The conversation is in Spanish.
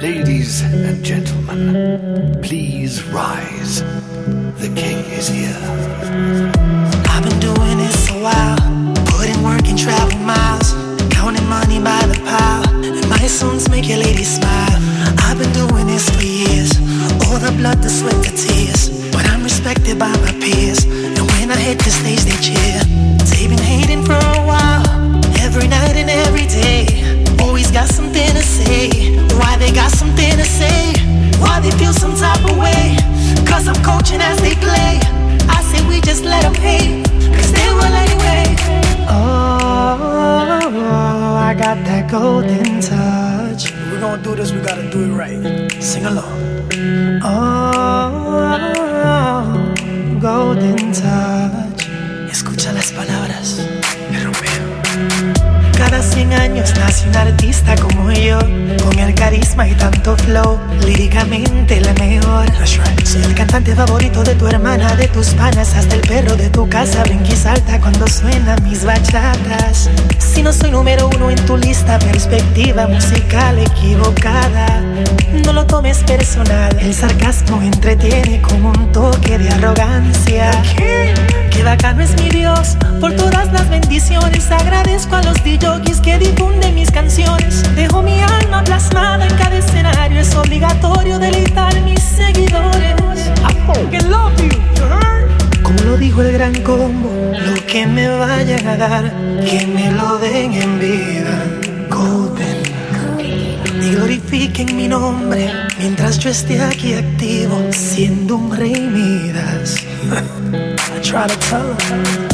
Ladies and gentlemen, please rise. The king is here. I've been doing this a while, putting work and travel miles, counting money by the pile, and my songs make your lady smile. I've been doing this for years, all the blood, the sweat, the tears, but I'm respected by my peers, and when I hit the stage they cheer. They've been hating for a while, every night and every day, always got something to say. Why they got something to say? Why they feel some type of way? Cause I'm coaching as they play. I say we just let them hate, cause they will anyway. Oh, I got that golden touch. If we're gonna do this, we gotta do it right. Sing along. Oh, golden touch. Escucha las palabras. Me rompeo. Cada 100 años nace un artista como yo, con el carisma y tanto flow, líricamente la mejor. That's right. Soy el cantante favorito de tu hermana, de tus panas, hasta el perro de tu casa brinca y salta cuando suenan mis bachatas. Si no soy número 1 en tu lista, perspectiva musical equivocada. No lo tomes personal, el sarcasmo entretiene como un toque de arrogancia. Qué bacano es mi Dios, por todas las bendiciones. Agradezco a los DJs que difunden mis canciones. Dejo mi alma plasmada en cada escenario. Es obligatorio deleitar mis seguidores. I fucking love you, you heard? Como lo dijo el gran combo, lo que me vayan a dar, que me lo den en vida. Golden, y glorifiquen mi nombre mientras yo esté aquí activo, siendo un rey Midas. I try to tell her.